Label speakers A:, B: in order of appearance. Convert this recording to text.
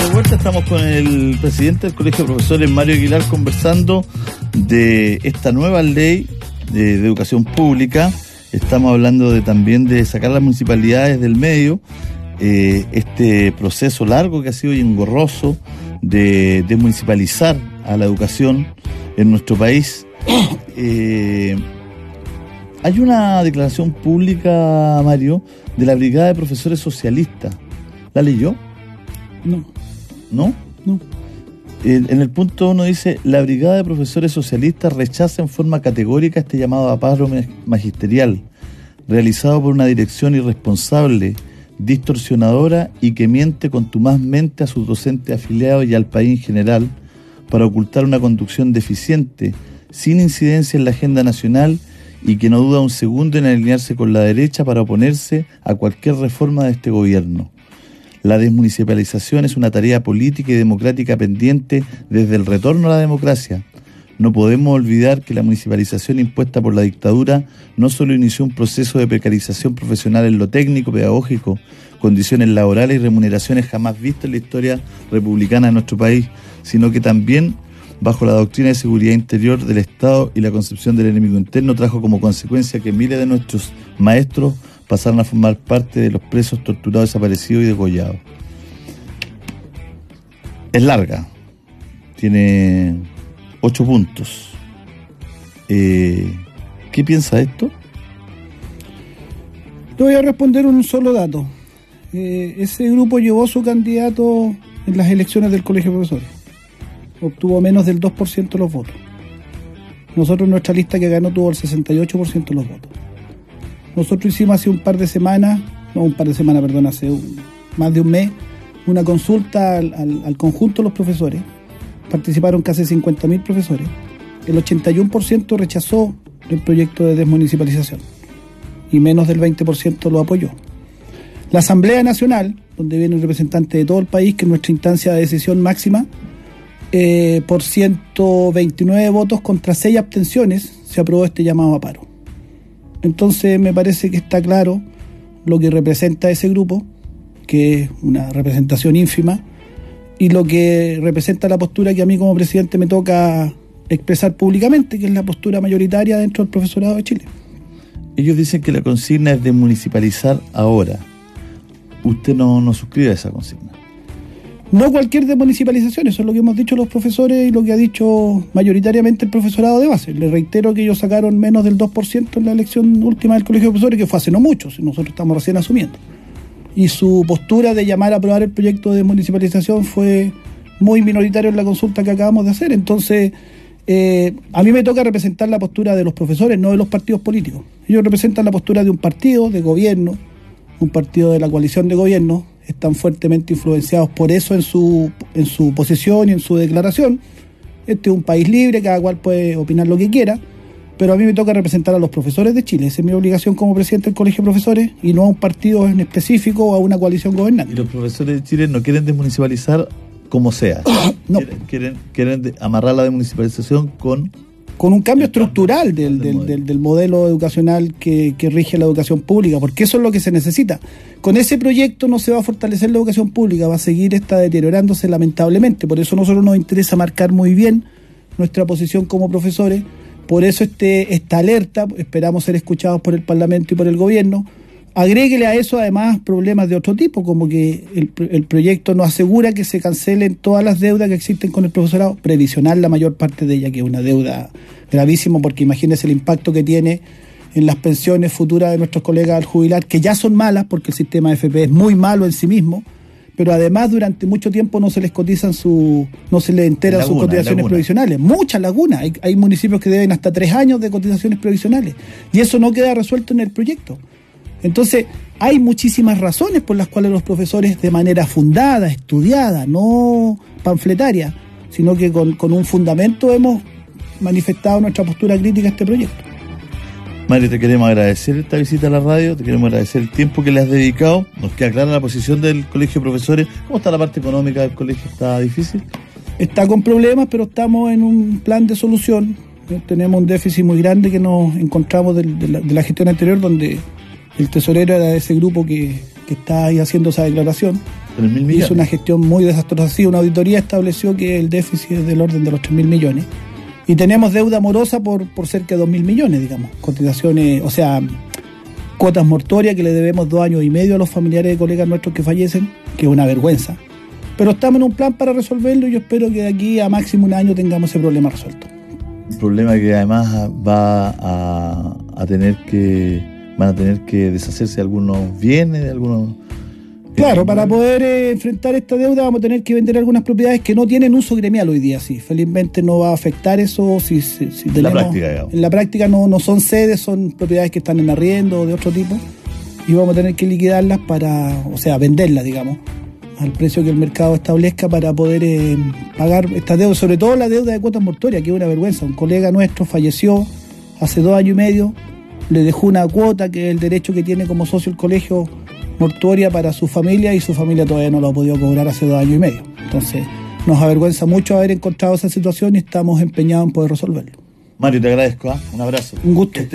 A: de vuelta, estamos con el presidente del Colegio de Profesores, Mario Aguilar, conversando de esta nueva ley de educación pública. Estamos hablando también de sacar las municipalidades del medio, este proceso largo que ha sido y engorroso de desmunicipalizar a la educación en nuestro país. Hay una declaración pública, Mario, de la Brigada de Profesores Socialistas. ¿La leyó?
B: No.
A: ¿No?
B: No.
A: En el punto 1 dice: la Brigada de Profesores Socialistas rechaza en forma categórica este llamado a paro magisterial, realizado por una dirección irresponsable, distorsionadora y que miente contumazmente a sus docentes afiliados y al país en general para ocultar una conducción deficiente, sin incidencia en la agenda nacional y que no duda un segundo en alinearse con la derecha para oponerse a cualquier reforma de este gobierno. La desmunicipalización es una tarea política y democrática pendiente desde el retorno a la democracia. No podemos olvidar que la municipalización impuesta por la dictadura no solo inició un proceso de precarización profesional en lo técnico, pedagógico, condiciones laborales y remuneraciones jamás vistas en la historia republicana de nuestro país, sino que también, bajo la doctrina de seguridad interior del Estado y la concepción del enemigo interno, trajo como consecuencia que miles de nuestros maestros pasaron a formar parte de los presos, torturados, desaparecidos y degollados. Es larga, tiene 8 puntos. ¿Qué piensa de esto?
B: Te voy a responder un solo dato. Ese grupo llevó su candidato en las elecciones del Colegio de Profesores. Obtuvo menos del 2% de los votos. Nosotros, nuestra lista que ganó, tuvo el 68% de los votos. Nosotros hicimos hace hace más de un mes, una consulta al conjunto de los profesores. Participaron casi 50.000 profesores. El 81% rechazó el proyecto de desmunicipalización y menos del 20% lo apoyó. La Asamblea Nacional, donde vienen representantes de todo el país, que es nuestra instancia de decisión máxima, por 129 votos contra 6 abstenciones, se aprobó este llamado a paro. Entonces me parece que está claro lo que representa ese grupo, que es una representación ínfima, y lo que representa la postura que a mí como presidente me toca expresar públicamente, que es la postura mayoritaria dentro del profesorado de Chile.
A: Ellos dicen que la consigna es desmunicipalizar ahora. ¿Usted no suscribe a esa consigna?
B: No cualquier desmunicipalización, eso es lo que hemos dicho los profesores y lo que ha dicho mayoritariamente el profesorado de base. Les reitero que ellos sacaron menos del 2% en la elección última del Colegio de Profesores, que fue hace no mucho, si nosotros estamos recién asumiendo. Y su postura de llamar a aprobar el proyecto de desmunicipalización fue muy minoritario en la consulta que acabamos de hacer. Entonces, a mí me toca representar la postura de los profesores, no de los partidos políticos. Ellos representan la postura de un partido de gobierno, un partido de la coalición de gobierno. Están fuertemente influenciados por eso en su posición y en su declaración. Este es un país libre, cada cual puede opinar lo que quiera, pero a mí me toca representar a los profesores de Chile. Esa es mi obligación como presidente del Colegio de Profesores, y no a un partido en específico o a una coalición gobernante.
A: ¿Y los profesores de Chile no quieren desmunicipalizar como sea?
B: No.
A: Quieren amarrar la desmunicipalización con
B: un cambio estructural del modelo educacional que rige la educación pública, porque eso es lo que se necesita. Con ese proyecto no se va a fortalecer la educación pública, va a seguir deteriorándose lamentablemente. Por eso a nosotros nos interesa marcar muy bien nuestra posición como profesores. Por eso esta alerta, esperamos ser escuchados por el Parlamento y por el Gobierno. Agréguele a eso además problemas de otro tipo, como que el proyecto nos asegura que se cancelen todas las deudas que existen con el profesorado, previsional la mayor parte de ella, que es una deuda gravísima, porque imagínese el impacto que tiene en las pensiones futuras de nuestros colegas al jubilar, que ya son malas porque el sistema de FP es muy malo en sí mismo, pero además durante mucho tiempo no se les cotizan no se les enteran sus cotizaciones provisionales. Muchas lagunas, hay municipios que deben hasta 3 años de cotizaciones provisionales, y eso no queda resuelto en el proyecto. Entonces, hay muchísimas razones por las cuales los profesores, de manera fundada, estudiada, no panfletaria, sino que con un fundamento, hemos manifestado nuestra postura crítica a este proyecto.
A: Mario, te queremos agradecer esta visita a la radio, te queremos agradecer el tiempo que le has dedicado. Nos queda clara la posición del Colegio de Profesores. ¿Cómo está la parte económica del colegio? ¿Está difícil?
B: Está con problemas, pero estamos en un plan de solución. Tenemos un déficit muy grande que nos encontramos de la gestión anterior, donde el tesorero era de ese grupo que está ahí haciendo esa declaración.
A: 3.000 millones.
B: Hizo una gestión muy desastrosa. Sí, una auditoría estableció que el déficit es del orden de los 3.000 millones. Y tenemos deuda morosa por cerca de 2.000 millones, digamos. Cotizaciones, o sea, cuotas mortuorias que le debemos 2 años y medio a los familiares de colegas nuestros que fallecen, que es una vergüenza. Pero estamos en un plan para resolverlo y yo espero que de aquí a máximo un año tengamos ese problema resuelto.
A: Un problema que además van a tener que deshacerse de algunos bienes, de algunos...
B: Claro, para poder enfrentar esta deuda vamos a tener que vender algunas propiedades que no tienen uso gremial hoy día. Sí, felizmente no va a afectar eso. Si tenemos,
A: en la práctica, digamos.
B: En la práctica no son sedes, son propiedades que están en arriendo o de otro tipo. Y vamos a tener que liquidarlas venderlas, digamos, al precio que el mercado establezca para poder pagar esta deuda, sobre todo la deuda de cuotas mortuorias, que es una vergüenza. Un colega nuestro falleció hace 2 años y medio, le dejó una cuota, que es el derecho que tiene como socio el colegio mortuoria para su familia, y su familia todavía no lo ha podido cobrar hace 2 años y medio. Entonces, nos avergüenza mucho haber encontrado esa situación y estamos empeñados en poder resolverlo.
A: Mario, te agradezco, un abrazo.
B: Un gusto.